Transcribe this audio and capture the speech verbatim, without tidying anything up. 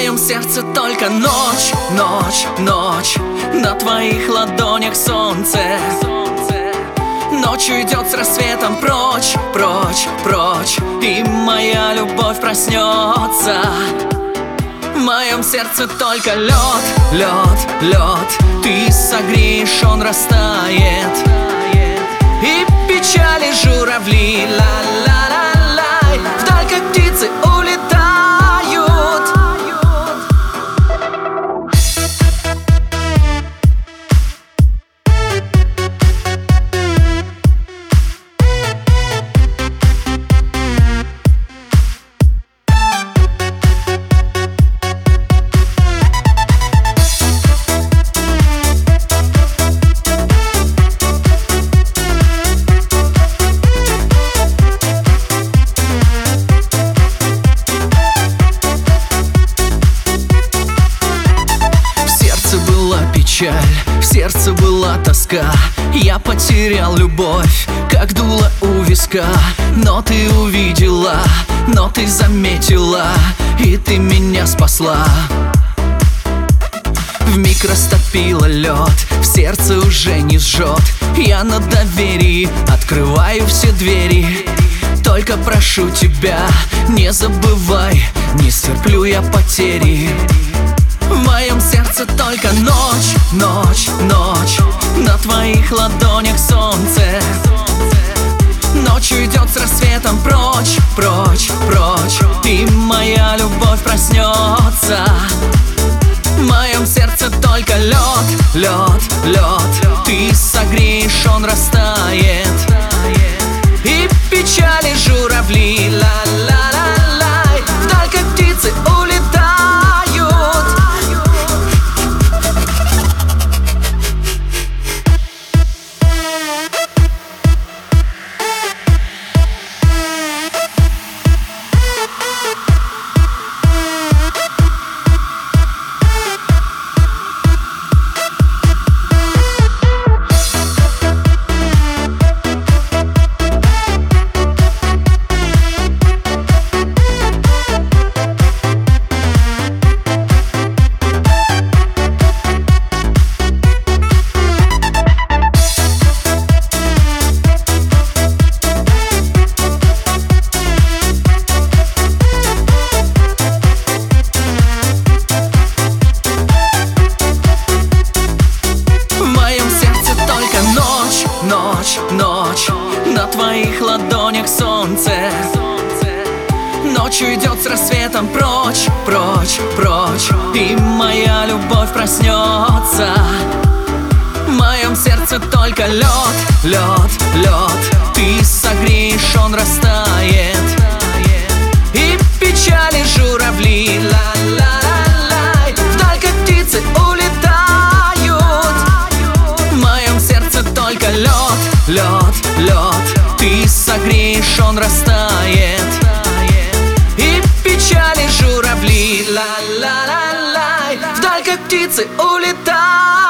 моем сердце только ночь, ночь, ночь. На твоих ладонях солнце. Ночь уйдет с рассветом прочь, прочь, прочь. И моя любовь проснется. В моем сердце только лед, лед, лед. Ты согреешь, он растает. И печали журавли, ла-ла-ла-лай, вдаль как птицы улетают. В сердце была тоска, я потерял любовь, как дуло у виска. Но ты увидела, но ты заметила, и ты меня спасла. Вмиг растопила лед, в сердце уже не жжет. Я на доверии открываю все двери. Только прошу тебя, не забывай, не стерплю я потери. В моем сердце только ночь, ночь, ночь. На твоих ладонях солнце. Ночь уйдет с рассветом прочь, прочь, прочь. И моя любовь проснется. В моем сердце только лед, лед, лед. Ты согреешь, он растает. И печали журавли, ла-ла-ла-лай, вдаль как птицы улетают. Ночь, ночь, на твоих ладонях солнце. Ночь уйдет с рассветом прочь, прочь, прочь. И моя любовь проснется. В моем сердце только лед, лед, лед. Ты согреешь, он растает. И печали журавли, ла-ла-ла-лай, вдаль как птицы улетают. В моем сердце только лед, лед, лед. Ты согреешь, он растает. И печали журавли, ла-ла-ла-лай, вдаль как птицы улетают.